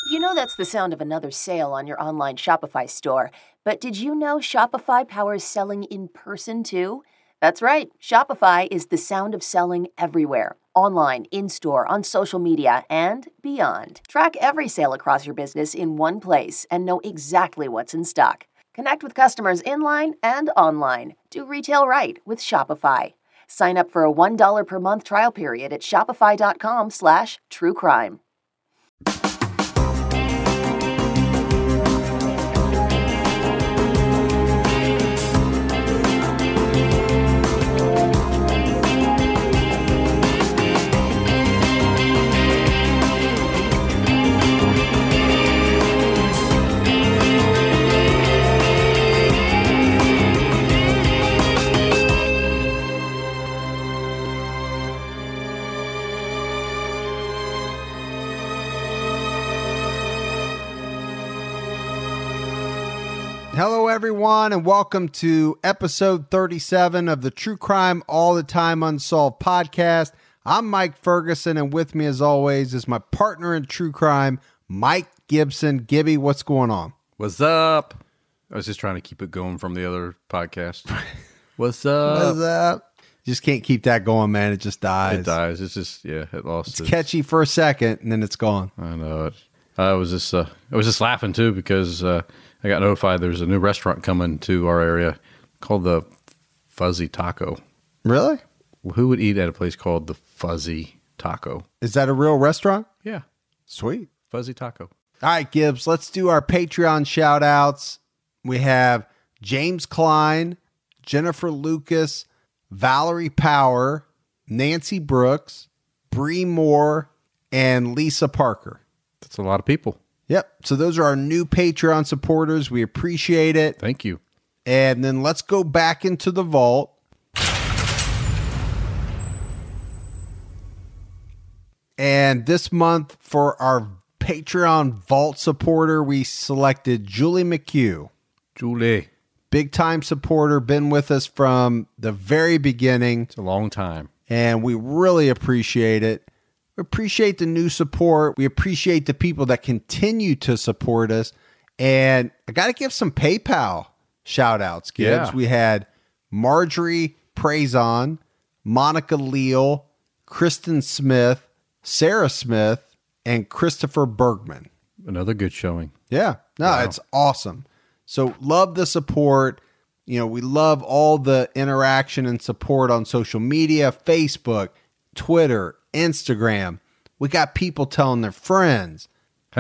You know that's the sound of another sale on your online Shopify store. But did you know Shopify powers selling in person too? That's right. Shopify is the sound of selling everywhere. Online, in-store, on social media, and beyond. Track every sale across your business in one place and know exactly what's in stock. Connect with customers in-line and online. Do retail right with Shopify. Sign up for a $1 per month trial period at shopify.com/truecrime. Hello, everyone, and welcome to episode 37 of the True Crime All the Time Unsolved podcast. I'm Mike Ferguson, and with me, as always, is my partner in true crime, Mike Gibson. Gibby, what's going on? What's up? I was just trying to keep it going from the other podcast. What's up? What's up? You just can't keep that going, man. It just dies. It dies. It's just, it lost. It's catchy for a second, and then it's gone. I know it. I was just laughing too because I got notified there's a new restaurant coming to our area called the Fuzzy Taco. Really? Who would eat at a place called the Fuzzy Taco? Is that a real restaurant? Yeah. Sweet. Fuzzy Taco. All right, Gibbs, let's do our Patreon shout outs. We have James Klein, Jennifer Lucas, Valerie Power, Nancy Brooks, Bree Moore, and Lisa Parker. That's a lot of people. Yep. So those are our new Patreon supporters. We appreciate it. Thank you. And then let's go back into the vault. And this month for our Patreon vault supporter, we selected Julie McHugh. Julie. Big time supporter, been with us from the very beginning. It's a long time. And we really appreciate it. We appreciate the new support. We appreciate the people that continue to support us. And I got to give some PayPal shout outs, Gibbs. Yeah. We had Marjorie Prazon, Monica Leal, Kristen Smith, Sarah Smith, and Christopher Bergman. Another good showing. Yeah. No, Wow. It's awesome. So love the support. You know, we love all the interaction and support on social media, Facebook, Twitter, Instagram. We got people telling their friends.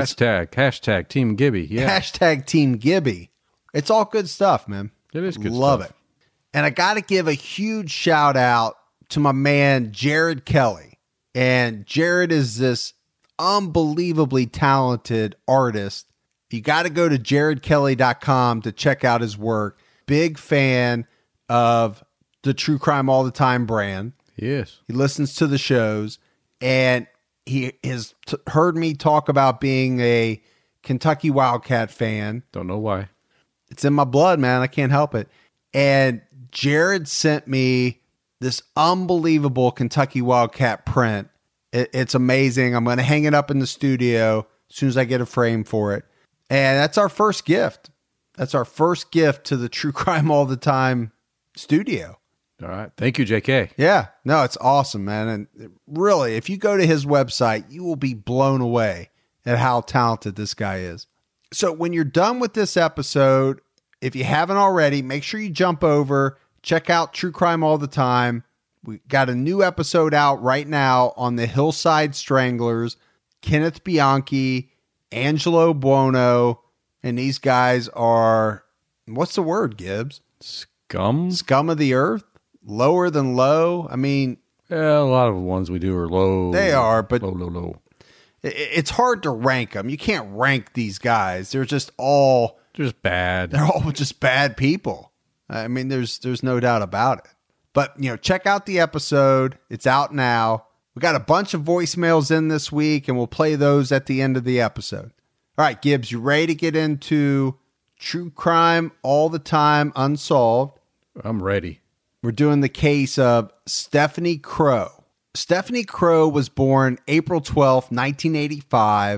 Hashtag Team Gibby. Yeah. Hashtag Team Gibby. It's all good stuff, man. It is good Love stuff. it. And I got to give a huge shout out to my man, Jared Kelly. And Jared is this unbelievably talented artist. You got to go to jaredkelly.com to check out his work. Big fan of the True Crime All the Time brand. Yes. He listens to the shows, and he has heard me talk about being a Kentucky Wildcat fan. Don't know why. It's in my blood, man. I can't help it. And Jared sent me this unbelievable Kentucky Wildcat print. It's amazing. I'm going to hang it up in the studio as soon as I get a frame for it. And that's our first gift. That's our first gift to the True Crime All the Time studio. All right. Thank you, JK. Yeah, no, it's awesome, man. And really, if you go to his website, you will be blown away at how talented this guy is. So when you're done with this episode, if you haven't already, make sure you jump over, check out True Crime All the Time. We got a new episode out right now on the Hillside Stranglers, Kenneth Bianchi, Angelo Buono, and these guys are, what's the word, Gibbs? Scum? Scum of the earth? Lower than low? I mean... Yeah, a lot of the ones we do are low. They are, but... Low. It's hard to rank them. You can't rank these guys. They're just all... Just bad. They're all just bad people. I mean, there's no doubt about it. But, you know, check out the episode. It's out now. We got a bunch of voicemails in this week, and we'll play those at the end of the episode. All right, Gibbs, you ready to get into True Crime All the Time Unsolved? I'm ready. We're doing the case of Stephanie Crow. Stephanie Crow was born April 12th, 1985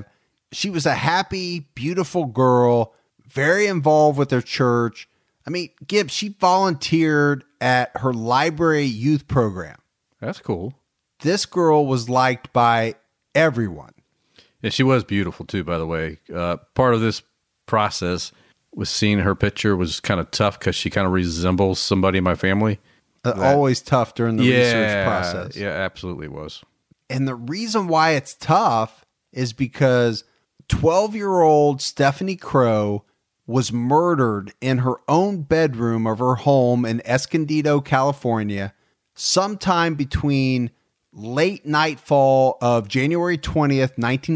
She was a happy, beautiful girl, very involved with her church. I mean, Gibbs, she volunteered at her library youth program. That's cool. This girl was liked by everyone. And she was beautiful too, by the way. Part of this process was seeing her picture was kind of tough because she kind of resembles somebody in my family. Always tough during the research process. Yeah, absolutely was. And the reason why it's tough is because 12-year-old Stephanie Crow was murdered in her own bedroom of her home in Escondido, California, sometime between late nightfall of January 20th,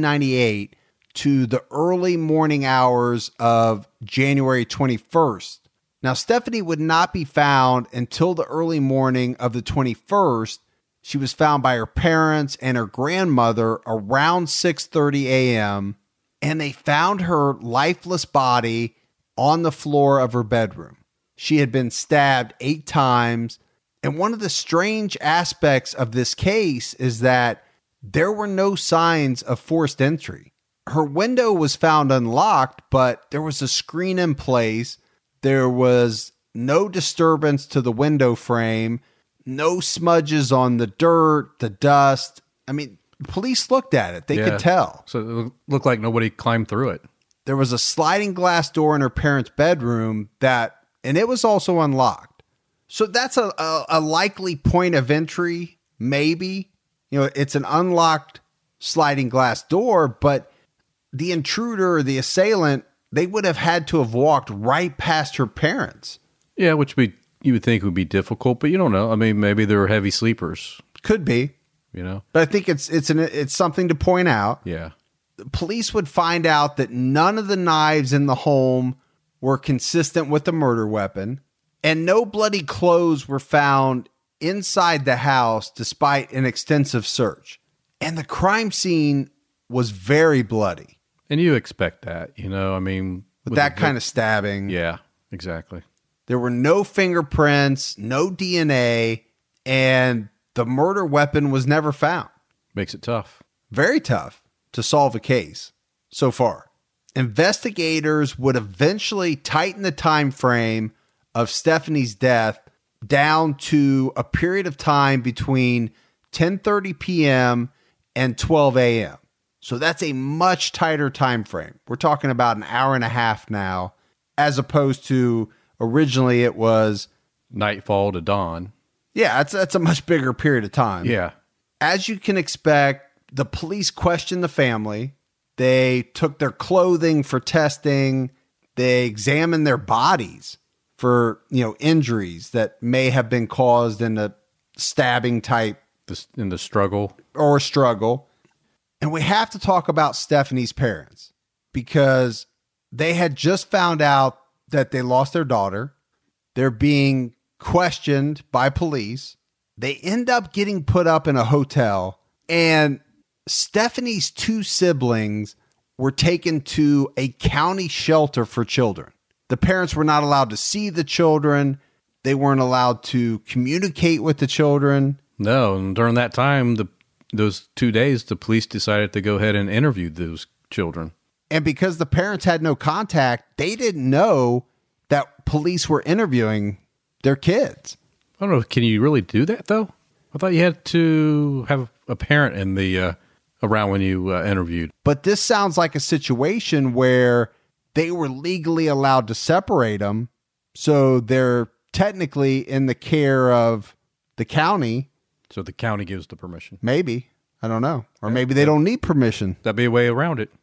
1998 to the early morning hours of January 21st. Now, Stephanie would not be found until the early morning of the 21st. She was found by her parents and her grandmother around 6:30 a.m., and they found her lifeless body on the floor of her bedroom. She had been stabbed 8 times. And one of the strange aspects of this case is that there were no signs of forced entry. Her window was found unlocked, but there was a screen in place. There was no disturbance to the window frame, no smudges on the dirt, the dust. I mean, police looked at it. They could tell. So it looked like nobody climbed through it. There was a sliding glass door in her parents' bedroom and it was also unlocked. So that's a likely point of entry, maybe. You know, it's an unlocked sliding glass door, but the intruder or the assailant, they would have had to have walked right past her parents. Yeah, which you would think would be difficult, but you don't know. I mean, maybe they're heavy sleepers. Could be. You know? But I think it's something to point out. Yeah. Police would find out that none of the knives in the home were consistent with the murder weapon. And no bloody clothes were found inside the house despite an extensive search. And the crime scene was very bloody. And you expect that, you know, I mean. With that kind of stabbing. Yeah, exactly. There were no fingerprints, no DNA, and the murder weapon was never found. Makes it tough. Very tough to solve a case so far. Investigators would eventually tighten the time frame of Stephanie's death down to a period of time between 10:30 p.m. and 12 a.m. So that's a much tighter time frame. We're talking about an hour and a half now, as opposed to originally it was nightfall to dawn. Yeah, that's a much bigger period of time. Yeah. As you can expect, the police questioned the family. They took their clothing for testing. They examined their bodies for, injuries that may have been caused in a stabbing type. In the struggle. Or struggle. And we have to talk about Stephanie's parents because they had just found out that they lost their daughter. They're being questioned by police. They end up getting put up in a hotel, and Stephanie's 2 siblings were taken to a county shelter for children. The parents were not allowed to see the children. They weren't allowed to communicate with the children. No, and during that time, those 2 days, the police decided to go ahead and interview those children. And because the parents had no contact, they didn't know that police were interviewing their kids. I don't know. Can you really do that, though? I thought you had to have a parent in the around when you interviewed. But this sounds like a situation where they were legally allowed to separate them. So they're technically in the care of the county. So the county gives the permission. Maybe. I don't know. Or maybe they don't need permission. That'd be a way around it.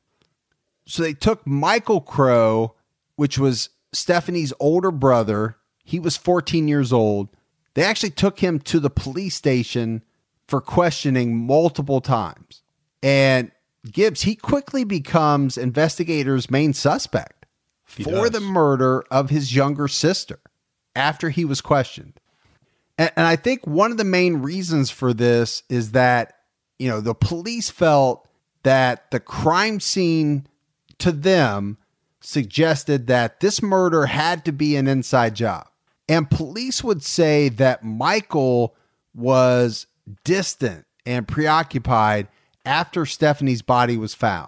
So they took Michael Crow, which was Stephanie's older brother. He was 14 years old. They actually took him to the police station for questioning multiple times. And Gibbs, he quickly becomes investigators' main suspect for the murder of his younger sister after he was questioned. And I think one of the main reasons for this is that, the police felt that the crime scene to them suggested that this murder had to be an inside job. And police would say that Michael was distant and preoccupied after Stephanie's body was found.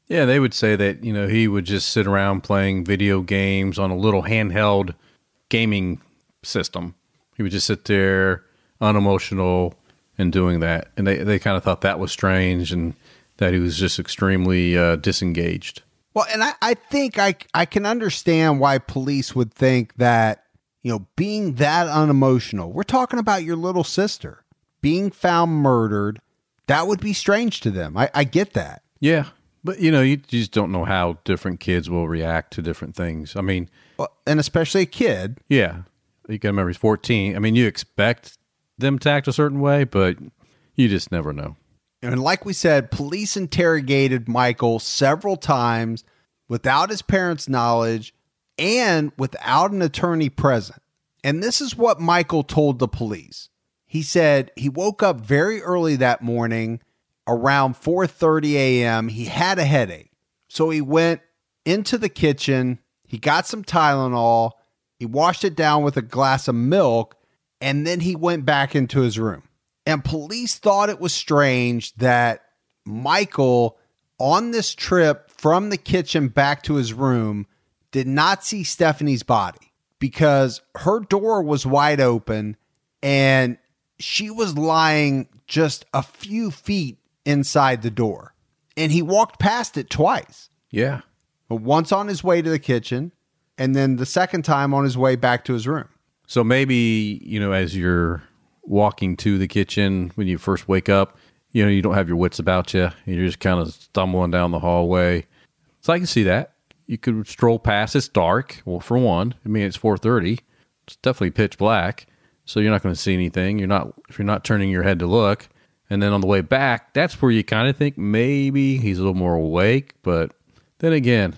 Yeah, they would say that, he would just sit around playing video games on a little handheld gaming system. He would just sit there, unemotional, and doing that. And they kind of thought that was strange and that he was just extremely disengaged. Well, and I think I can understand why police would think that, being that unemotional, we're talking about your little sister being found murdered, that would be strange to them. I get that. Yeah. But, you just don't know how different kids will react to different things. I mean, well, and especially a kid. Yeah. You can remember he's 14. I mean, you expect them to act a certain way, but you just never know. And like we said, police interrogated Michael several times without his parents' knowledge and without an attorney present. And this is what Michael told the police. He said he woke up very early that morning, around 4:30 a.m. He had a headache. So he went into the kitchen. He got some Tylenol. He washed it down with a glass of milk. And then he went back into his room. And police thought it was strange that Michael, on this trip from the kitchen back to his room, did not see Stephanie's body because her door was wide open and she was lying just a few feet inside the door. And he walked past it twice. Yeah. Once on his way to the kitchen and then the second time on his way back to his room. So maybe, as you're walking to the kitchen when you first wake up, you don't have your wits about you. You're just kind of stumbling down the hallway. So I can see that. You could stroll past. It's dark. Well, for one, it's 4:30. It's definitely pitch black. So you're not going to see anything. If you're not turning your head to look. And then on the way back, that's where you kind of think maybe he's a little more awake. But then again,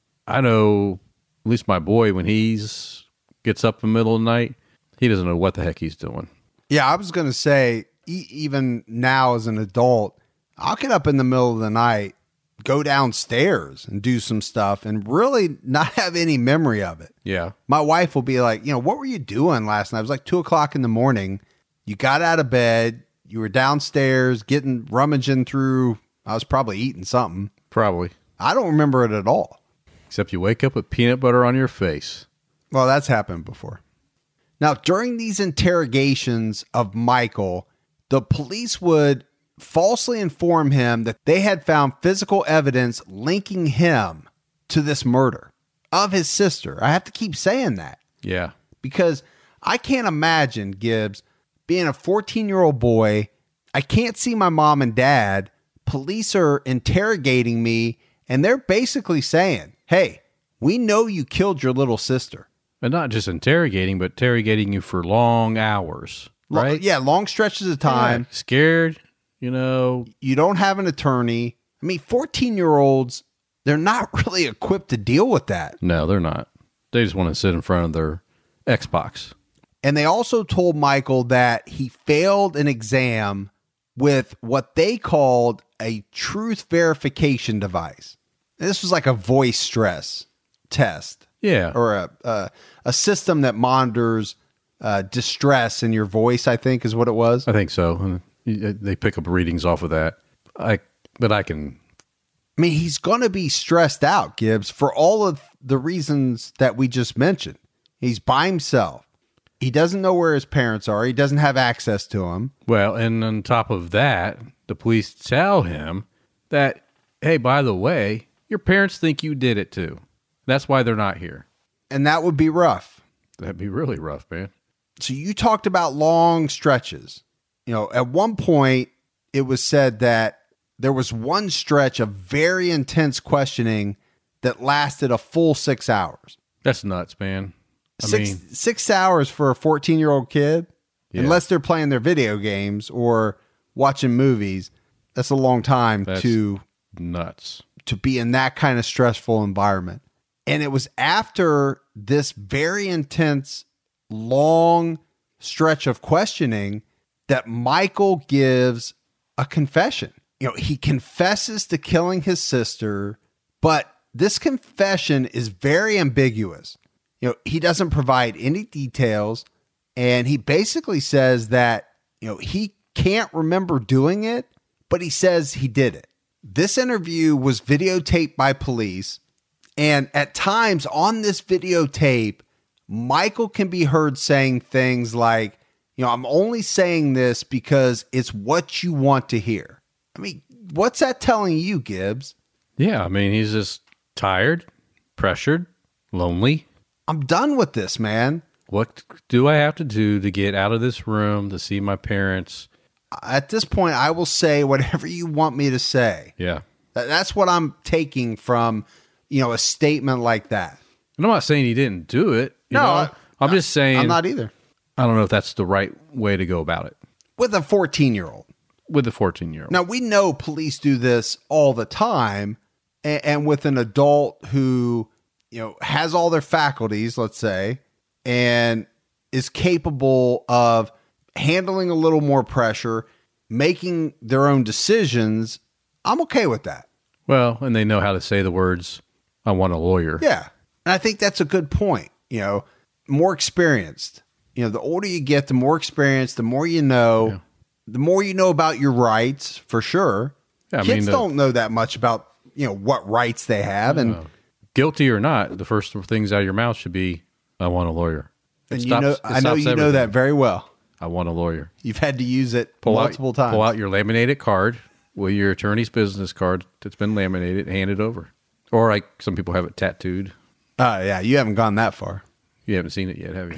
I know at least my boy, when he's gets up in the middle of the night, he doesn't know what the heck he's doing. Yeah, I was going to say, even now as an adult, I'll get up in the middle of the night, go downstairs and do some stuff and really not have any memory of it. Yeah. My wife will be like, what were you doing last night? It was like 2:00 in the morning. You got out of bed. You were downstairs rummaging through. I was probably eating something. Probably. I don't remember it at all. Except you wake up with peanut butter on your face. Well, that's happened before. Now, during these interrogations of Michael, the police would falsely inform him that they had found physical evidence linking him to this murder of his sister. I have to keep saying that. Yeah. Because I can't imagine, Gibbs, being a 14-year-old boy. I can't see my mom and dad. Police are interrogating me, and they're basically saying, hey, we know you killed your little sister. And not just interrogating, but interrogating you for long hours, right? Yeah, long stretches of time. Yeah, scared, You don't have an attorney. 14-year-olds, they're not really equipped to deal with that. No, they're not. They just want to sit in front of their Xbox. And they also told Michael that he failed an exam with what they called a truth verification device. This was like a voice stress test. Yeah. Or a system that monitors distress in your voice, I think is what it was. I think so. They pick up readings off of that. He's going to be stressed out, Gibbs, for all of the reasons that we just mentioned. He's by himself. He doesn't know where his parents are. He doesn't have access to them. Well, and on top of that, the police tell him that, hey, by the way, your parents think you did it too. That's why they're not here. And that would be rough. That'd be really rough, man. So you talked about long stretches. At one point, it was said that there was one stretch of very intense questioning that lasted a full 6 hours. That's nuts, man. 6 hours for a 14-year-old kid, yeah. Unless they're playing their video games or watching movies, that's a long time to be in that kind of stressful environment. And it was after this very intense, long stretch of questioning that Michael gives a confession. He confesses to killing his sister, but this confession is very ambiguous. He doesn't provide any details, and he basically says that, he can't remember doing it, but he says he did it. This interview was videotaped by police, and at times on this videotape, Michael can be heard saying things like, I'm only saying this because it's what you want to hear. I mean, what's that telling you, Gibbs? Yeah, I mean, he's just tired, pressured, lonely. I'm done with this, man. What do I have to do to get out of this room to see my parents? At this point, I will say whatever you want me to say. Yeah. That's what I'm taking from, a statement like that. And I'm not saying he didn't do it. I'm just saying. I'm not either. I don't know if that's the right way to go about it. With a 14-year-old. With a 14-year-old. Now, we know police do this all the time. And with an adult who, has all their faculties, let's say, and is capable of handling a little more pressure, making their own decisions, I'm okay with that. Well, and they know how to say the words, I want a lawyer. Yeah. And I think that's a good point. More experienced. The older you get, the more experienced, the more you know. Yeah. The more you know about your rights, for sure. Yeah, Kids don't know that much about, what rights they have. And guilty or not, the first things out of your mouth should be, I want a lawyer. And I know you know that very well. I want a lawyer. You've had to use it multiple times. Pull out your laminated card with your attorney's business card that's been laminated, hand it over. Or like some people have it tattooed. Yeah, you haven't gone that far. You haven't seen it yet, have you?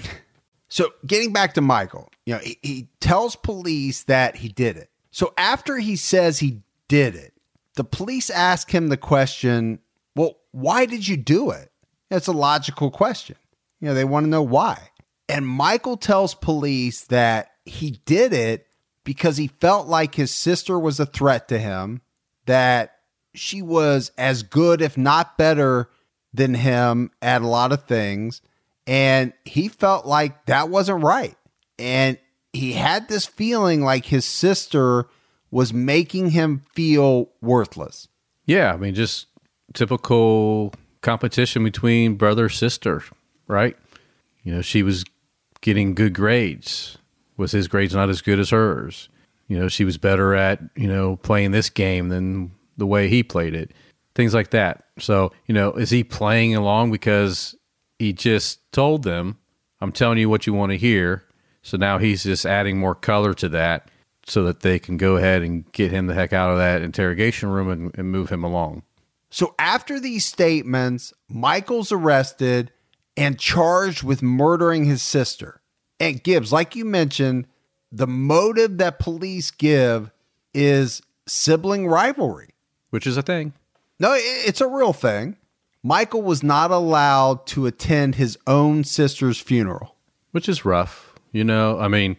So getting back to Michael, he tells police that he did it. So after he says he did it, the police ask him the question, well, why did you do it? That's a logical question. They want to know why. And Michael tells police that he did it because he felt like his sister was a threat to him, that she was as good, if not better, than him at a lot of things. And he felt like that wasn't right. And he had this feeling like his sister was making him feel worthless. Yeah, I mean, just typical competition between brother sister, right? She was getting good grades. Was his grades not as good as hers? She was better at, playing this game than the way he played it. Things like that. So, is he playing along because he just told them, I'm telling you what you want to hear. So now he's just adding more color to that so that they can go ahead and get him the heck out of that interrogation room and move him along. So after these statements, Michael's arrested and charged with murdering his sister. And Gibbs, like you mentioned, the motive that police give is sibling rivalry. Which is a thing. No, it's a real thing. Michael was not allowed to attend his own sister's funeral. Which is rough. I mean,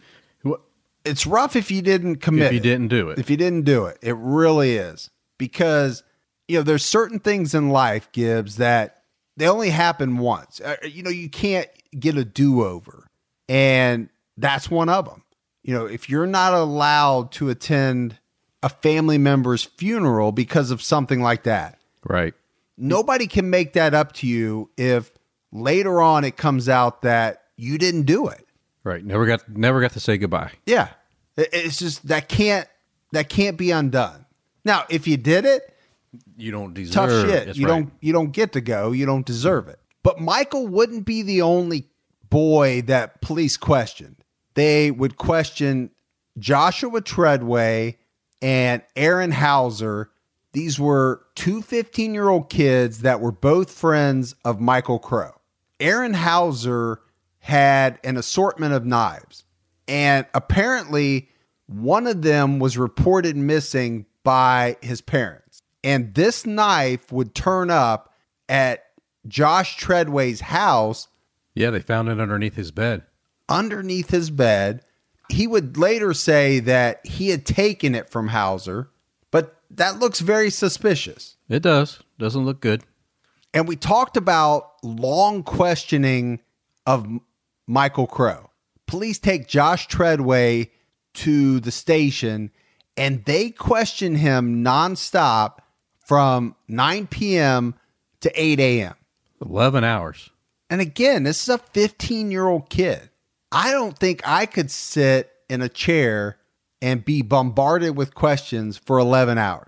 it's rough if you didn't commit. If you didn't do it. If you didn't do it. It really is. Because, there's certain things in life, Gibbs, that they only happen once. You can't get a do-over. And that's one of them. If you're not allowed to attend a family member's funeral because of something like that. Right. Nobody can make that up to you if later on it comes out that you didn't do it. Right. Never got to say goodbye. Yeah. It's just that can't be undone. Now, if you did it, you don't deserve tough shit. That's you right. don't get to go. You don't deserve it. But Michael wouldn't be the only boy that police questioned. They would question Joshua Treadway and Aaron Hauser. These were two 15-year-old kids that were both friends of Michael Crow. Aaron Hauser had an assortment of knives, and apparently one of them was reported missing by his parents. And this knife would turn up at Josh Treadway's house. Yeah, they found it underneath his bed. Underneath his bed. He would later say that he had taken it from Hauser, but that looks very suspicious. It does. Doesn't look good. And we talked about long questioning of Michael Crow. Police take Josh Treadway to the station and they question him nonstop from 9 p.m. to 8 a.m. 11 hours. And again, this is a 15-year-old kid. I don't think I could sit in a chair and be bombarded with questions for 11 hours.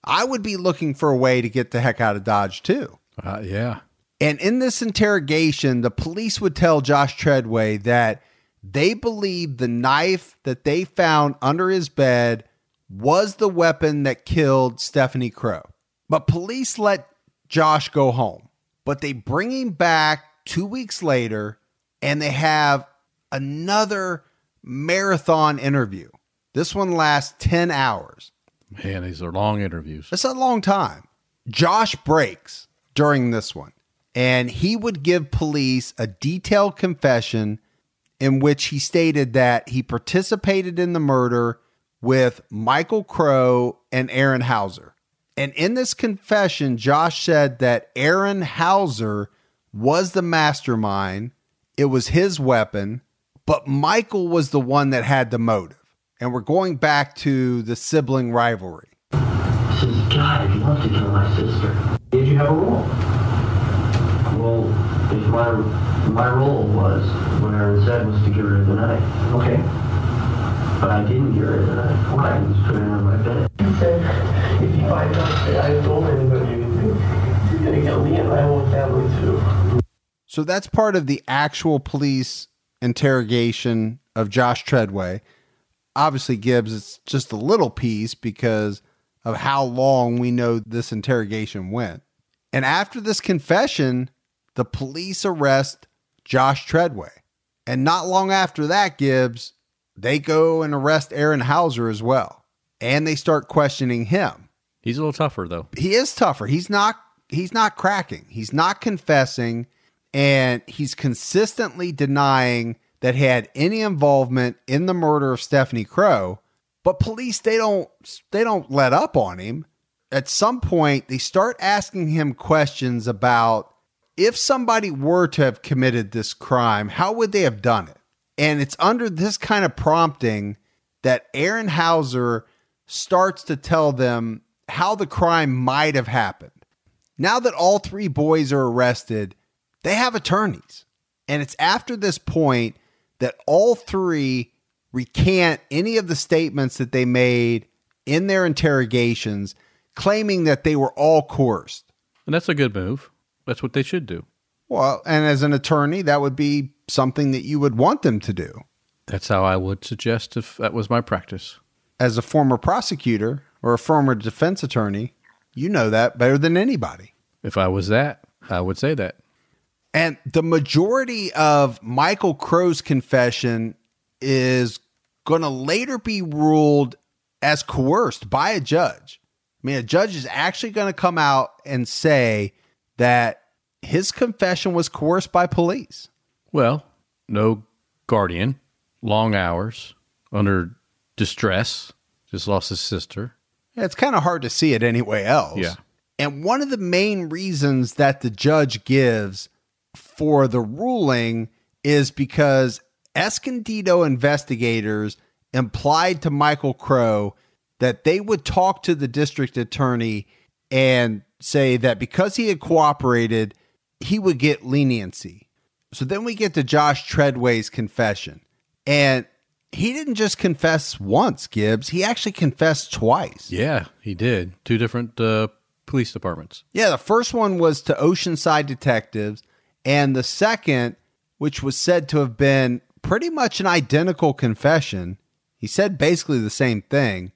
I would be looking for a way to get the heck out of Dodge too. Yeah. And in this interrogation, the police would tell Josh Treadway that they believed the knife that they found under his bed was the weapon that killed Stephanie Crow. But police let Josh go home. But they bring him back 2 weeks later, and they have another marathon interview. This one lasts 10 hours. Man, these are long interviews. It's a long time. Josh breaks during this one, and he would give police a detailed confession in which he stated that he participated in the murder with Michael Crow and Aaron Hauser. And in this confession, Josh said that Aaron Hauser was the mastermind. It was his weapon, but Michael was the one that had the motive. And we're going back to the sibling rivalry. I says, God, if you want to kill my sister, did you have a role? Well, if my role was, what Aaron said was to get rid of the knife. Okay. But I didn't get rid of the knife. Okay. I just put it on my bed. He said, if you find out that I told anybody anything, you're going to kill me and my whole family too. So that's part of the actual police interrogation of Josh Treadway. Obviously, Gibbs, it's just a little piece because of how long we know this interrogation went. And after this confession, the police arrest Josh Treadway. And not long after that, Gibbs, they go and arrest Aaron Hauser as well. And they start questioning him. He's a little tougher, though. He is tougher. He's not cracking. He's not confessing. And he's consistently denying that he had any involvement in the murder of Stephanie Crow. But police, they don't let up on him. At some point, they start asking him questions about if somebody were to have committed this crime, how would they have done it? And it's under this kind of prompting that Aaron Hauser starts to tell them how the crime might have happened. Now that all three boys are arrested, they have attorneys. And it's after this point that all three recant any of the statements that they made in their interrogations, claiming that they were all coerced. And that's a good move. That's what they should do. Well, and as an attorney, that would be something that you would want them to do. That's how I would suggest if that was my practice. As a former prosecutor or a former defense attorney, you know that better than anybody. If I was that, I would say that. And the majority of Michael Crow's confession is going to later be ruled as coerced by a judge. I mean, a judge is actually going to come out and say that his confession was coerced by police. Well, no guardian, long hours, under distress, just lost his sister. Yeah, it's kind of hard to see it anyway else. Yeah. And one of the main reasons that the judge gives for the ruling is because Escondido investigators implied to Michael Crow that they would talk to the district attorney and say that because he had cooperated, he would get leniency. So then we get to Josh Treadway's confession. And he didn't just confess once, Gibbs. He actually confessed twice. Yeah, he did. Two different police departments. Yeah, the first one was to Oceanside detectives. And the second, which was said to have been pretty much an identical confession, he said basically the same thing,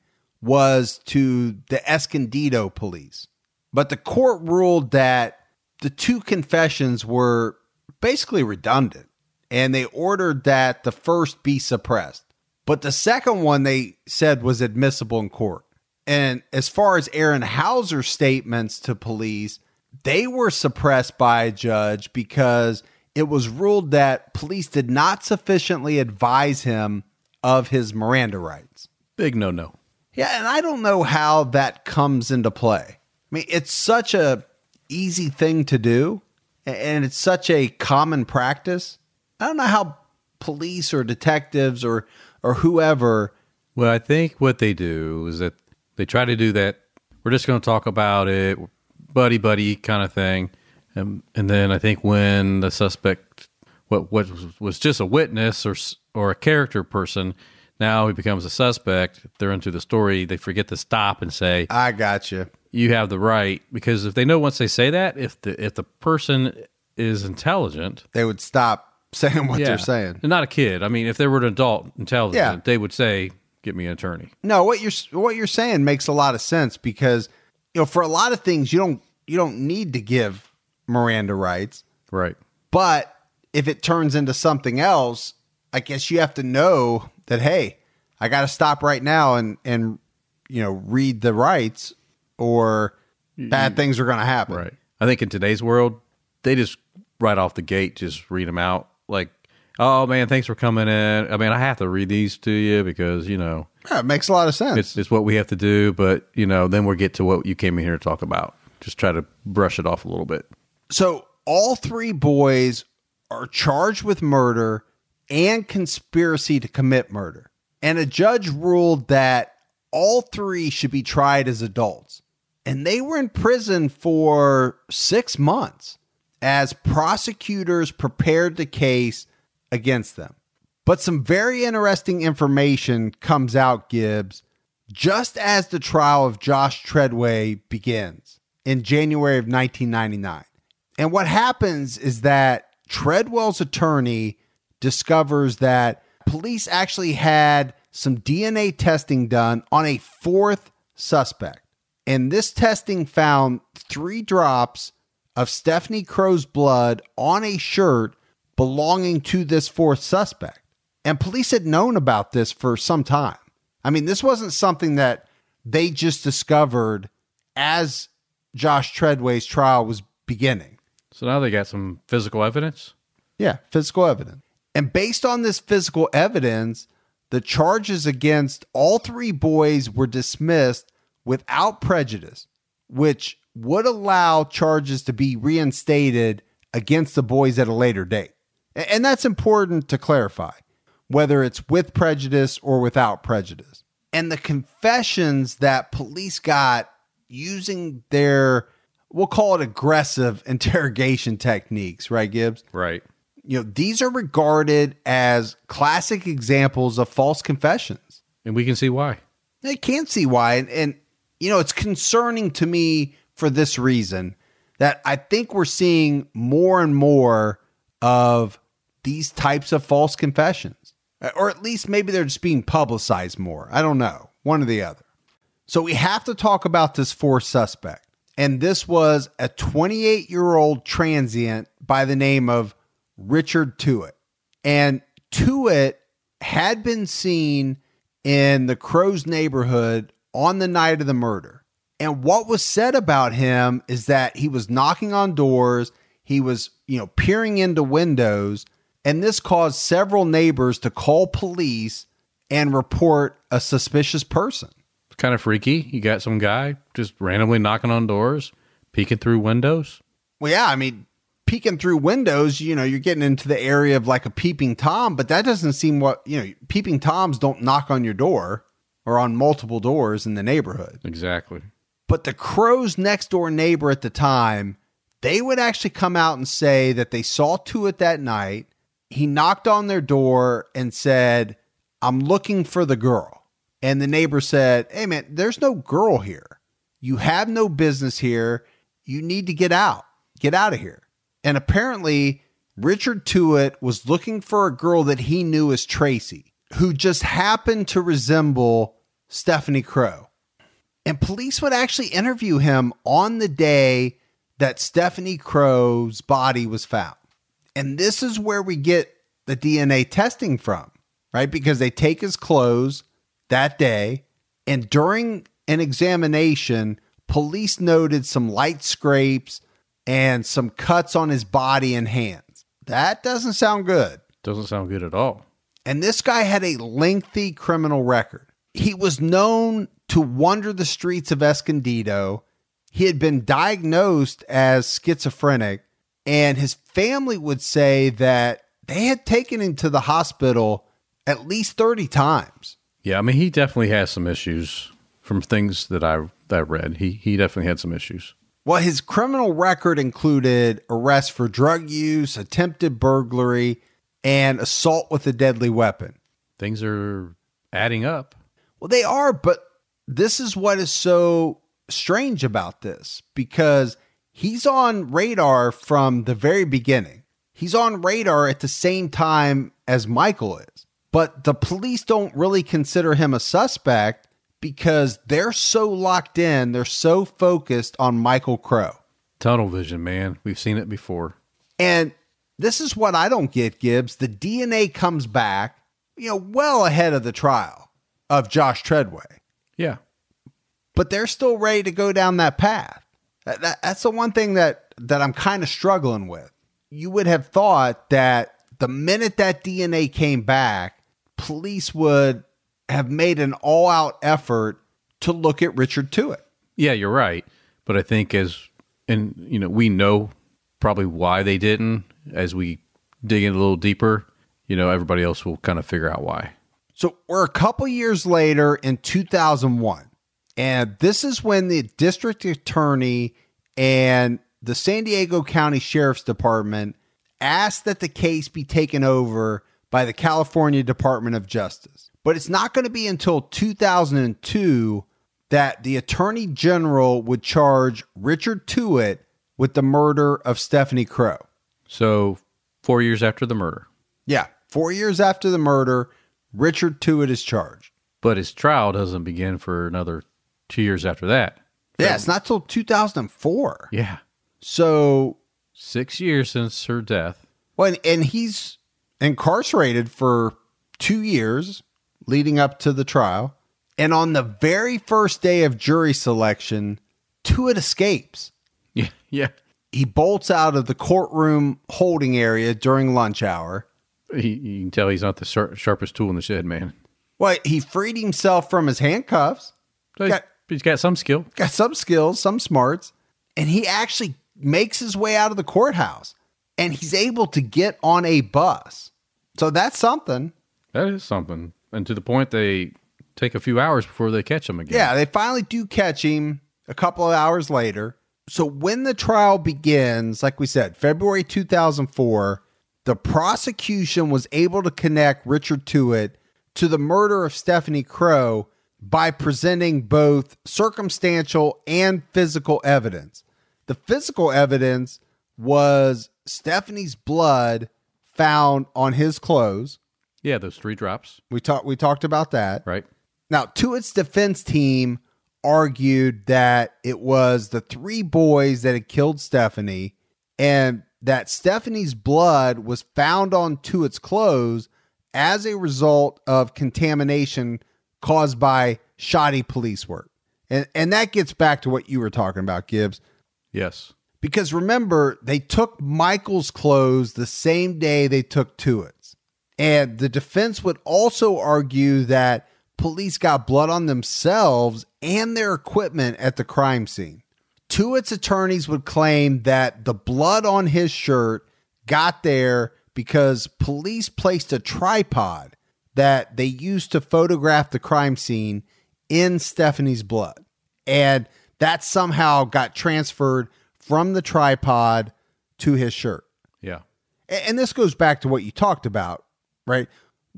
was to the Escondido police. But the court ruled that the two confessions were basically redundant, and they ordered that the first be suppressed. But the second one they said was admissible in court. And as far as Aaron Hauser's statements to police, they were suppressed by a judge because it was ruled that police did not sufficiently advise him of his Miranda rights. Big no-no. Yeah, and I don't know how that comes into play. I mean, it's such a easy thing to do, and it's such a common practice. I don't know how police or detectives or whoever. Well, I think what they do is that they try to do that. We're just going to talk about it, buddy kind of thing. And then I think when the suspect what was just a witness or a character person, Now he becomes a suspect. They're into the story. They forget to stop and say, I got you. you have the right. Because if they know once they say that, if the person is intelligent, They would stop saying what they're saying. They're not a kid. I mean, if they were an adult intelligent, Yeah. they would say, get me an attorney. No, what you're saying makes a lot of sense because for a lot of things you don't need to give Miranda rights, Right. but if it turns into something else, I guess you have to know that hey, I got to stop right now and read the rights or bad things are going to happen. Right. I think in today's world, they just right off the gate just read them out. Like, oh man, thanks for coming in. I mean, I have to read these to you because Yeah, it makes a lot of sense. it's what we have to do. But then we'll get to what you came in here to talk about. Just try to brush it off a little bit. So all three boys are charged with murder and conspiracy to commit murder. And a judge ruled that all three should be tried as adults. And they were in prison for 6 months as prosecutors prepared the case against them. But some very interesting information comes out, Gibbs, just as the trial of Josh Treadway begins in January of 1999. And what happens is that Treadwell's attorney discovers that police actually had some DNA testing done on a fourth suspect. And this testing found 3 drops of Stephanie Crow's blood on a shirt belonging to this fourth suspect. And police had known about this for some time. I mean, this wasn't something that they just discovered as Josh Treadway's trial was beginning. So now they got some physical evidence. Yeah, physical evidence. And based on this physical evidence, the charges against all 3 boys were dismissed without prejudice, which would allow charges to be reinstated against the boys at a later date. And that's important to clarify, whether it's with prejudice or without prejudice. And the confessions that police got using their, we'll call it aggressive interrogation techniques, right, Gibbs? Right. These are regarded as classic examples of false confessions. And we can see why. I can't see why. And it's concerning to me for this reason that I think we're seeing more and more of these types of false confessions. Or at least maybe they're just being publicized more. I don't know. One or the other. So we have to talk about this fourth suspect. And this was a 28-year-old transient by the name of Richard Tuitt. And Tuitt had been seen in the Crows neighborhood on the night of the murder. And what was said about him is that he was knocking on doors, he was, peering into windows, and this caused several neighbors to call police and report a suspicious person. It's kind of freaky. You got some guy just randomly knocking on doors, peeking through windows. Well, yeah, I mean, peeking through windows, you're getting into the area of like a peeping Tom, but that doesn't seem peeping Toms don't knock on your door or on multiple doors in the neighborhood. Exactly. But the Crows' next door neighbor at the time, they would actually come out and say that they saw Tuitt that night. He knocked on their door and said, "I'm looking for the girl." And the neighbor said, "Hey man, there's no girl here. You have no business here. You need to get out. Get out of here." And apparently, Richard Tuitt was looking for a girl that he knew as Tracy, who just happened to resemble Stephanie Crow. And police would actually interview him on the day that Stephanie Crow's body was found. And this is where we get the DNA testing from, right? Because they take his clothes that day, and during an examination, police noted some light scrapes and some cuts on his body and hands. That doesn't sound good. Doesn't sound good at all. And this guy had a lengthy criminal record. He was known to wander the streets of Escondido. He had been diagnosed as schizophrenic, and his family would say that they had taken him to the hospital at least 30 times. Yeah, I mean, he definitely has some issues from things that I read. He definitely had some issues. Well, his criminal record included arrests for drug use, attempted burglary, and assault with a deadly weapon. Things are adding up. Well, they are, but this is what is so strange about this, because he's on radar from the very beginning. He's on radar at the same time as Michael is, but the police don't really consider him a suspect because they're so locked in. They're so focused on Michael Crow. Tunnel vision, man. We've seen it before. And this is what I don't get, Gibbs. The DNA comes back, well ahead of the trial of Josh Treadway. Yeah. But they're still ready to go down that path. That's the one thing that I'm kind of struggling with. You would have thought that the minute that DNA came back, police would have made an all-out effort to look at Richard Tuitt. Yeah, you're right. But I think we know probably why they didn't. As we dig in a little deeper, everybody else will kind of figure out why. So we're a couple years later in 2001. And this is when the district attorney and the San Diego County Sheriff's Department asked that the case be taken over by the California Department of Justice. But it's not going to be until 2002 that the Attorney General would charge Richard Tuitt with the murder of Stephanie Crow. So 4 years after the murder. Yeah, 4 years after the murder, Richard Tuitt is charged. But his trial doesn't begin for another 2 years after that. Yeah, it's not till 2004. Yeah. So 6 years since her death. Well, and he's incarcerated for 2 years leading up to the trial. And on the very first day of jury selection, Tuitt escapes. Yeah. Yeah. He bolts out of the courtroom holding area during lunch hour. You can tell he's not the sharpest tool in the shed, man. Well, he freed himself from his handcuffs. So he's got some skill. Got some skills, some smarts. And he actually makes his way out of the courthouse. And he's able to get on a bus. So that's something. That is something. And to the point they take a few hours before they catch him again. Yeah, they finally do catch him a couple of hours later. So when the trial begins, like we said, February 2004, the prosecution was able to connect Richard Tuitt to the murder of Stephanie Crow by presenting both circumstantial and physical evidence. The physical evidence was Stephanie's blood found on his clothes. Yeah, those 3 drops. We talked about that. Right. Now, Tuitt's defense team argued that it was the 3 boys that had killed Stephanie and that Stephanie's blood was found on Tuitt's clothes as a result of contamination caused by shoddy police work. And that gets back to what you were talking about, Gibbs. Yes. Because remember, they took Michael's clothes the same day they took Tuitt's. And the defense would also argue that police got blood on themselves and their equipment at the crime scene. Tuitt's attorneys would claim that the blood on his shirt got there because police placed a tripod that they used to photograph the crime scene in Stephanie's blood. And that somehow got transferred from the tripod to his shirt. Yeah. And this goes back to what you talked about, right?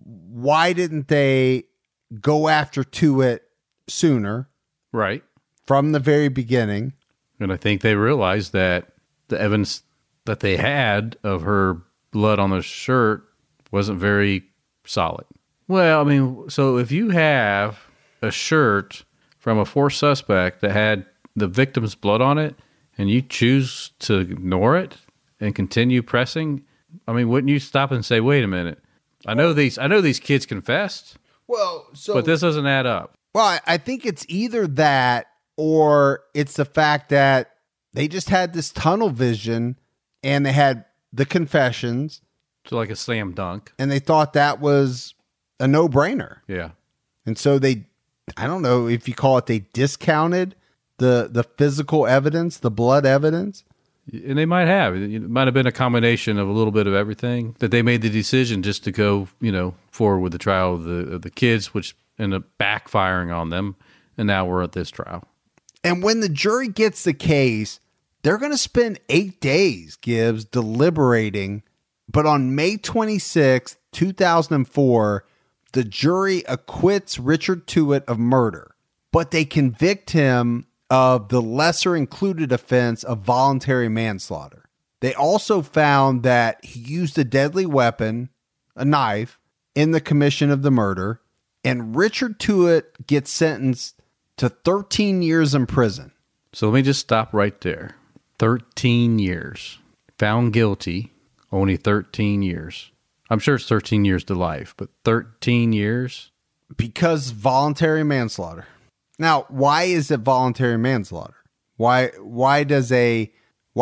Why didn't they go after Tuitt sooner? Right. From the very beginning. And I think they realized that the evidence that they had of her blood on the shirt wasn't very solid. Well, I mean, so if you have a shirt from a 4th suspect that had the victim's blood on it and you choose to ignore it and continue pressing, I mean, wouldn't you stop and say, wait a minute, I know these kids confessed. Well, but this doesn't add up. Well, I think it's either that or it's the fact that they just had this tunnel vision and they had the confessions. So like a slam dunk. And they thought that was a no-brainer. Yeah. And so they, I don't know if you call it, they discounted the physical evidence, the blood evidence. And they might have. It might have been a combination of a little bit of everything that they made the decision just to go, forward with the trial of the kids, which ended up backfiring on them. And now we're at this trial. And when the jury gets the case, they're going to spend 8 days, Gibbs, deliberating. But on May 26th, 2004, the jury acquits Richard Tuitt of murder, but they convict him of the lesser included offense of voluntary manslaughter. They also found that he used a deadly weapon, a knife, in the commission of the murder, and Richard Tuitt gets sentenced to 13 years in prison. So let me just stop right there. 13 years. Found guilty, only 13 years. I'm sure it's 13 years to life, but 13 years? Because voluntary manslaughter. Now, why is it voluntary manslaughter? Why does a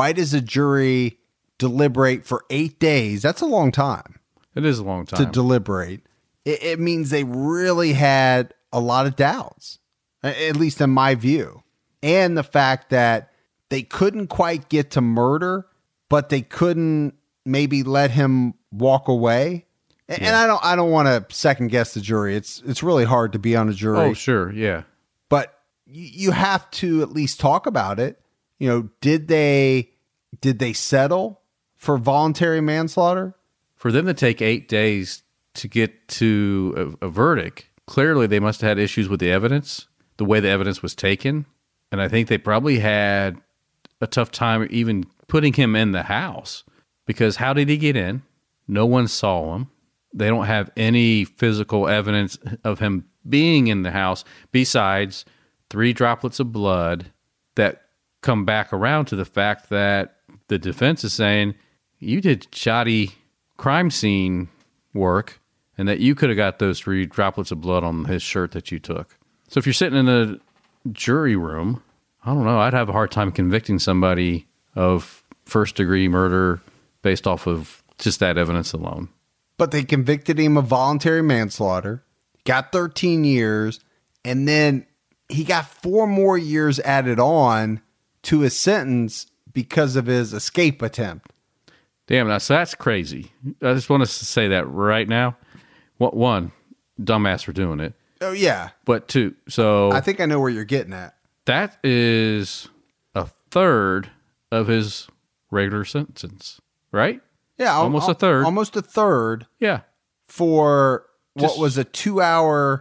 jury deliberate for 8 days? That's a long time. It is a long time. To deliberate. It means they really had a lot of doubts, at least in my view. And the fact that they couldn't quite get to murder, but they couldn't maybe let him walk away. And I don't want to second guess the jury. It's really hard to be on a jury. Oh, sure, yeah. But you have to at least talk about it. You know, did they settle for voluntary manslaughter? For them to take 8 days to get to a verdict, clearly they must have had issues with the evidence, the way the evidence was taken. And I think they probably had a tough time even putting him in the house, because how did he get in? No one saw him. They don't have any physical evidence of him being in the house besides 3 droplets of blood that come back around to the fact that the defense is saying you did shoddy crime scene work and that you could have got those 3 droplets of blood on his shirt that you took. So if you're sitting in a jury room, I don't know, I'd have a hard time convicting somebody of first-degree murder based off of just that evidence alone. But they convicted him of voluntary manslaughter, got 13 years, and then he got 4 more years added on to his sentence because of his escape attempt. Damn, so that's crazy. I just want to say that right now. One, dumbass for doing it. Oh, yeah. But 2, so... I think I know where you're getting at. That is a third of his regular sentence, right? Yeah. Almost a third. Almost a third. Yeah. For what was a 2-hour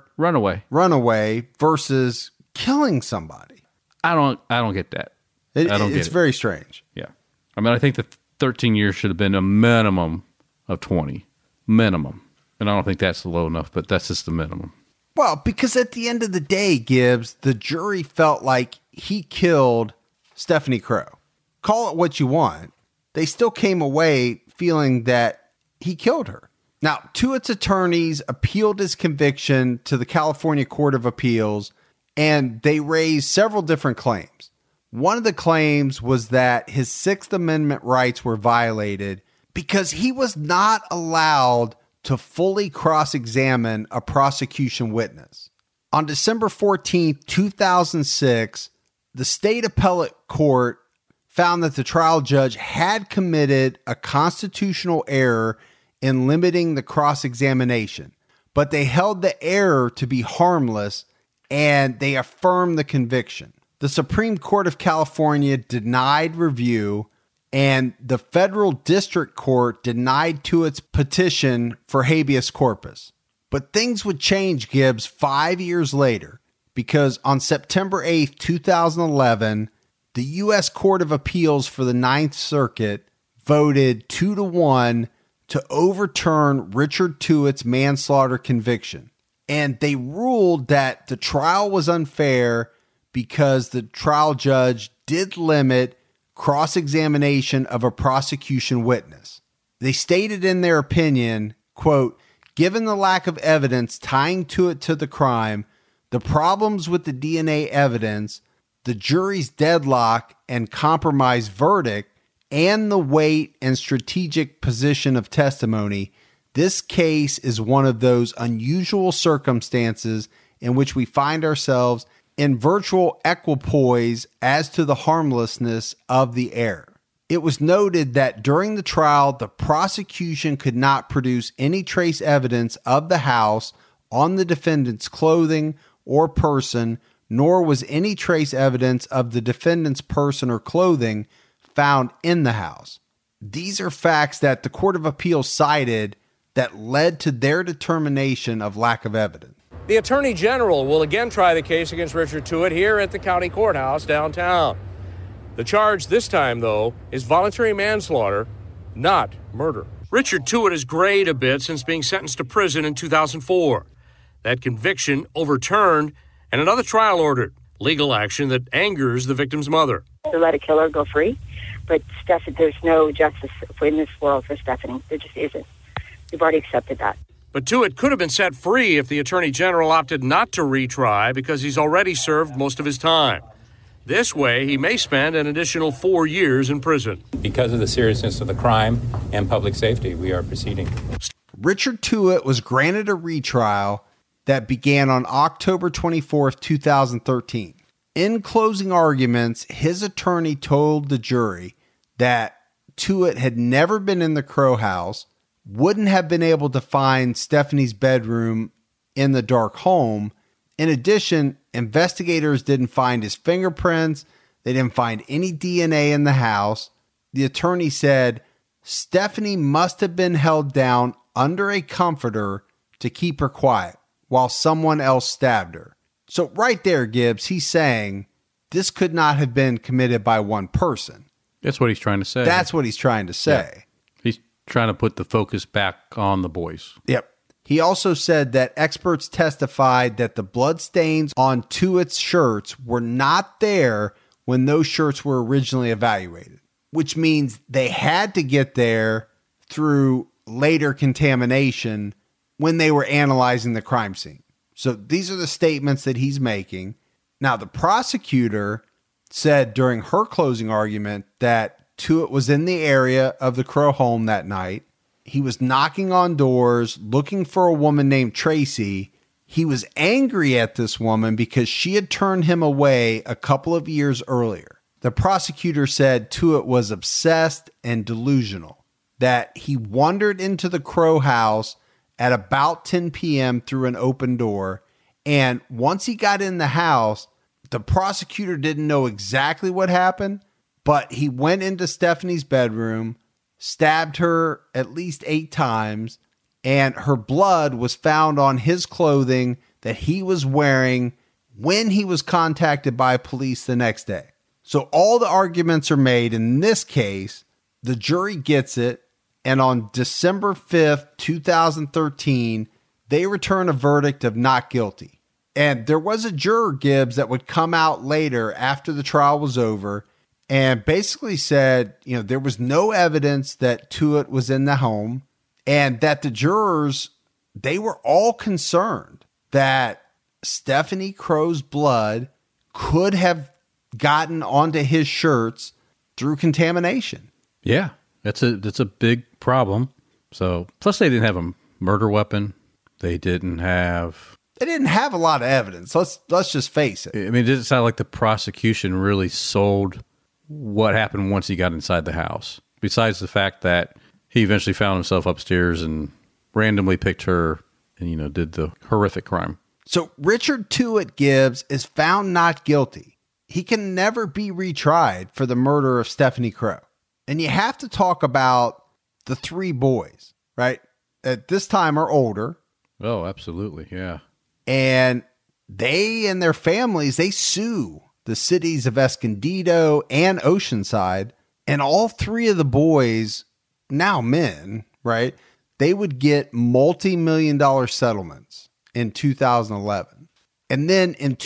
runaway versus killing somebody. I don't get that. It's very strange. Yeah. I mean, I think the 13 years should have been a minimum of 20. Minimum. And I don't think that's low enough, but that's just the minimum. Well, because at the end of the day, Gibbs, the jury felt like he killed Stephanie Crow. Call it what you want. They still came away feeling that he killed her. Now, Tuitt's attorneys appealed his conviction to the California Court of Appeals, and they raised several different claims. One of the claims was that his Sixth Amendment rights were violated because he was not allowed to fully cross-examine a prosecution witness. On December 14, 2006, the state appellate court found that the trial judge had committed a constitutional error in limiting the cross-examination, but they held the error to be harmless and they affirmed the conviction. The Supreme Court of California denied review, and the federal district court denied Tuitt's petition for habeas corpus. But things would change, Gibbs, 5 years later, because on September 8th, 2011, the U.S. Court of Appeals for the Ninth Circuit voted 2-1 to overturn Richard Tuitt's manslaughter conviction. And they ruled that the trial was unfair because the trial judge did limit cross-examination of a prosecution witness. They stated in their opinion, quote, "Given the lack of evidence tying Tuitt to the crime, the problems with the DNA evidence, the jury's deadlock and compromise verdict, and the weight and strategic position of testimony, this case is one of those unusual circumstances in which we find ourselves in virtual equipoise as to the harmlessness of the error." It was noted that during the trial, the prosecution could not produce any trace evidence of the house on the defendant's clothing or person, nor was any trace evidence of the defendant's person or clothing found in the house. These are facts that the Court of Appeals cited that led to their determination of lack of evidence. The Attorney General will again try the case against Richard Tuitt here at the county courthouse downtown. The charge this time, though, is voluntary manslaughter, not murder. Richard Tuitt has grayed a bit since being sentenced to prison in 2004. That conviction overturned and another trial ordered, legal action that angers the victim's mother. To let a killer go free, but there's no justice in this world for Stephanie. There just isn't. We've already accepted that. But Tuitt could have been set free if the Attorney General opted not to retry because he's already served most of his time. This way, he may spend an additional 4 years in prison. Because of the seriousness of the crime and public safety, we are proceeding. Richard Tuitt was granted a retrial that began on October 24th, 2013. In closing arguments, his attorney told the jury that Tuitt had never been in the Crow house, wouldn't have been able to find Stephanie's bedroom in the dark home. In addition, investigators didn't find his fingerprints. They didn't find any DNA in the house. The attorney said Stephanie must have been held down under a comforter to keep her quiet while someone else stabbed her. So right there, Gibbs, he's saying this could not have been committed by one person. That's what he's trying to say. That's what he's trying to say. Yeah. He's trying to put the focus back on the boys. Yep. He also said that experts testified that the blood stains on Tuitt's shirts were not there when those shirts were originally evaluated, which means they had to get there through later contamination when they were analyzing the crime scene. So these are the statements that he's making. Now, the prosecutor said during her closing argument that Tuitt was in the area of the Crow home that night. He was knocking on doors, looking for a woman named Tracy. He was angry at this woman because she had turned him away a couple of years earlier. The prosecutor said Tuitt was obsessed and delusional, that he wandered into the Crow house at about 10 p.m. through an open door, and once he got in the house, the prosecutor didn't know exactly what happened, but he went into Stephanie's bedroom, stabbed her at least 8 times, and her blood was found on his clothing that he was wearing when he was contacted by police the next day. So all the arguments are made. In this case, the jury gets it, and on December 5th, 2013, they return a verdict of not guilty. And there was a juror, Gibbs, that would come out later after the trial was over and basically said, there was no evidence that Tuitt was in the home, and that the jurors, they were all concerned that Stephanie Crow's blood could have gotten onto his shirts through contamination. Yeah, that's a big problem. So, plus they didn't have a murder weapon. They didn't have a lot of evidence. Let's just face it. I mean, it didn't sound like the prosecution really sold what happened once he got inside the house. Besides the fact that he eventually found himself upstairs and randomly picked her and, did the horrific crime. So Richard Tuitt, Gibbs, is found not guilty. He can never be retried for the murder of Stephanie Crow. And you have to talk about the 3 boys, right? At this time are older. Oh, absolutely. Yeah. And they and their families, they sue the cities of Escondido and Oceanside, and all 3 of the boys, now men, right? They would get multi-million-dollar settlements in 2011. And then in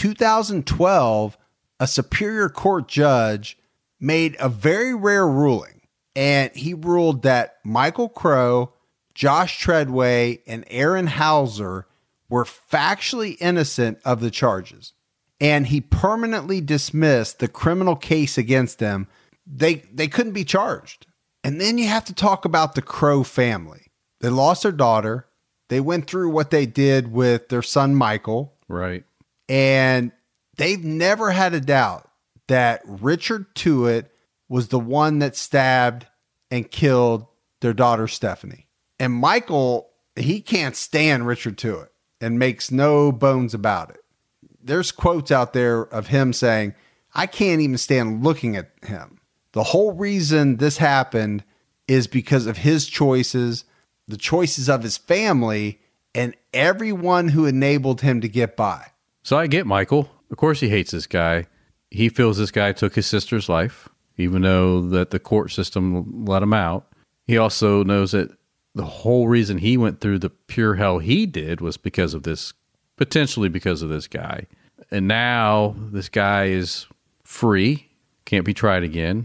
2012, a Superior Court judge made a very rare ruling, and he ruled that Michael Crow, Josh Treadway, and Aaron Hauser were factually innocent of the charges. And he permanently dismissed the criminal case against them. They couldn't be charged. And then you have to talk about the Crow family. They lost their daughter. They went through what they did with their son, Michael. Right. And they've never had a doubt that Richard Tuitt was the one that stabbed and killed their daughter, Stephanie. And Michael, he can't stand Richard Tuitt and makes no bones about it. There's quotes out there of him saying, I can't even stand looking at him. The whole reason this happened is because of his choices. the choices of his family and everyone who enabled him to get by. So I get Michael. Of course he hates this guy. He feels this guy took his sister's life, even though that the court system let him out. He also knows that the whole reason he went through the pure hell he did was because of this, potentially because of this guy. And now this guy is free, can't be tried again.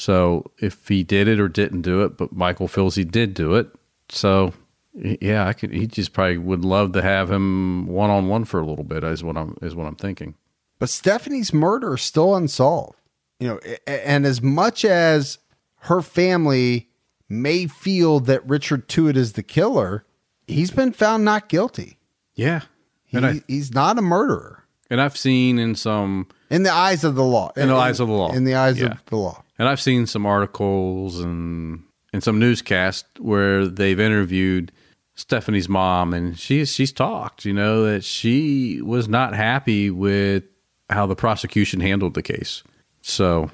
So if he did it or didn't do it, but Michael feels he did do it. So yeah, he just probably would love to have him one-on-one for a little bit is what I'm thinking. But Stephanie's murder is still unsolved. You know, and as much as her family may feel that Richard Tuitt is the killer, he's been found not guilty. Yeah. He's not a murderer. And I've seen in the eyes of the law. In the eyes of the law. In the eyes of the law. And I've seen some articles and some newscasts where they've interviewed Stephanie's mom, and she's talked, that she was not happy with how the prosecution handled the case. So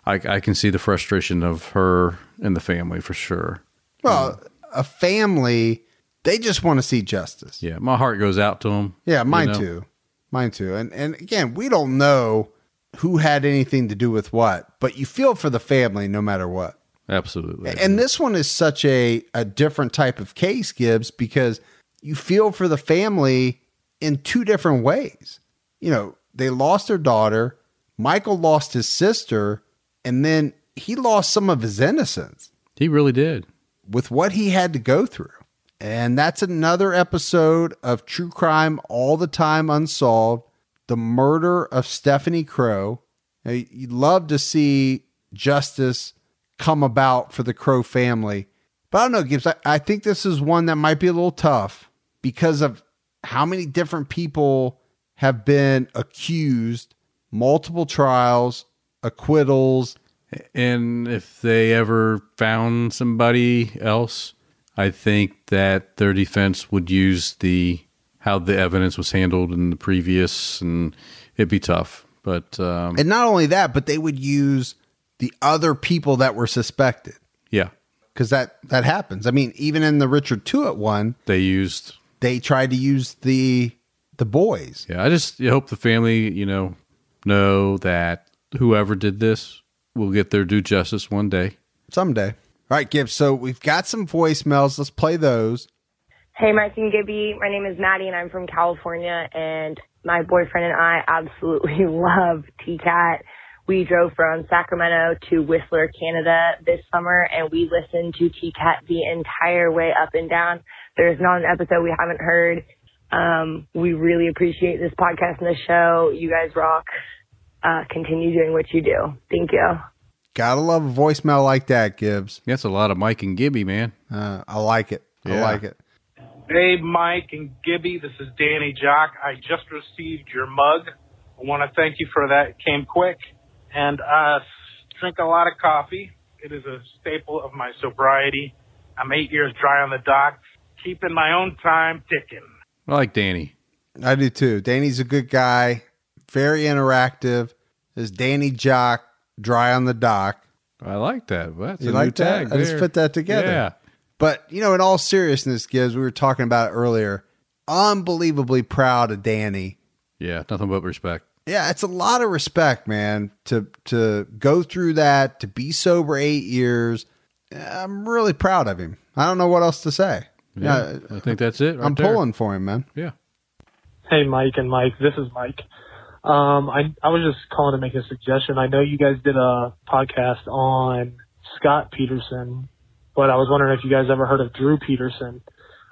I can see the frustration of her and the family for sure. Well, a family, they just want to see justice. Yeah, my heart goes out to them. Yeah, mine too. Mine too. And again, we don't know who had anything to do with what, but you feel for the family no matter what. Absolutely. And this one is such a different type of case, Gibbs, because you feel for the family in two different ways. They lost their daughter, Michael lost his sister, and then he lost some of his innocence. He really did. With what he had to go through. And that's another episode of True Crime All the Time Unsolved, the murder of Stephanie Crow. Now, you'd love to see justice come about for the Crow family. But I don't know, Gibbs, I think this is one that might be a little tough because of how many different people have been accused, multiple trials, acquittals. And if they ever found somebody else, I think that their defense would use how the evidence was handled in the previous, and it'd be tough. But and not only that, but they would use the other people that were suspected. Yeah, because that happens. I mean, even in the Richard Tuitt one, they tried to use the boys. Yeah, I just hope the family, know that whoever did this will get their due justice one day. Someday. All right, Gibbs. So we've got some voicemails. Let's play those. Hey, Mike and Gibby. My name is Maddie, and I'm from California. And my boyfriend and I absolutely love TCAT. We drove from Sacramento to Whistler, Canada this summer, and we listened to TCAT the entire way up and down. There's not an episode we haven't heard. We really appreciate this podcast and the show. You guys rock. Continue doing what you do. Thank you. Gotta love a voicemail like that, Gibbs. That's a lot of Mike and Gibby, man. I like it. Yeah. I like it. Hey, Mike and Gibby. This is Danny Jock. I just received your mug. I want to thank you for that. It came quick. And drink a lot of coffee. It is a staple of my sobriety. I'm 8 years dry on the dock, keeping my own time ticking. I like Danny. I do too. Danny's a good guy. Very interactive. This Danny Jock, dry on the dock. I like that. That's you a like new tag that? I just put that together. Yeah. But, in all seriousness, Gibbs, we were talking about it earlier. Unbelievably proud of Danny. Yeah, nothing but respect. Yeah, it's a lot of respect, man, to go through that, to be sober 8 years. I'm really proud of him. I don't know what else to say. Yeah, I think that's it. I'm pulling for him, man. Yeah. Hey, Mike and Mike. This is Mike. I was just calling to make a suggestion. I know you guys did a podcast on Scott Peterson, but I was wondering if you guys ever heard of Drew Peterson.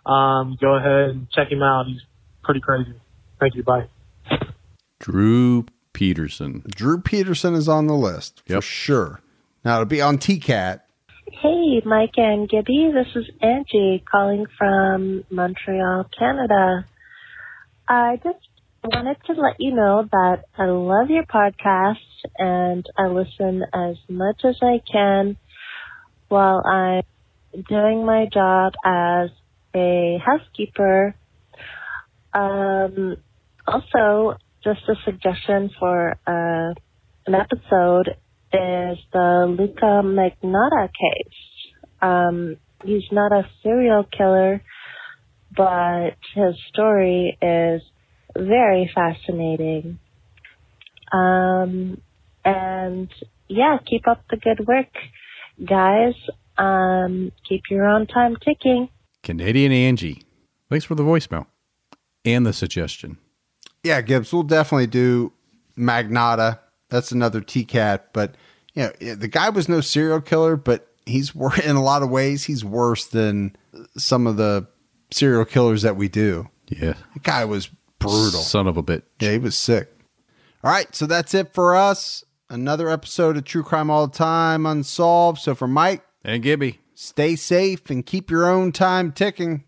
Go ahead and check him out. He's pretty crazy. Thank you. Bye. Drew Peterson. Drew Peterson is on the list for sure. Now, it'll be on TCAT. Hey, Mike and Gibby. This is Angie calling from Montreal, Canada. I just wanted to let you know that I love your podcast and I listen as much as I can while I'm doing my job as a housekeeper. Also, just a suggestion for an episode is the Luca Magnotta case. he's not a serial killer, but his story is very fascinating. And yeah, keep up the good work, guys. Keep your own time ticking. Canadian Angie, thanks for the voicemail and the suggestion. Yeah, Gibbs, we'll definitely do Magnata. That's another TCAT, but you know, the guy was no serial killer, but he's in a lot of ways, he's worse than some of the serial killers that we do. Yeah. The guy was brutal. Son of a bitch. Yeah, he was sick. All right, so that's it for us. Another episode of True Crime All the Time Unsolved. So for Mike and Gibby, stay safe and keep your own time ticking.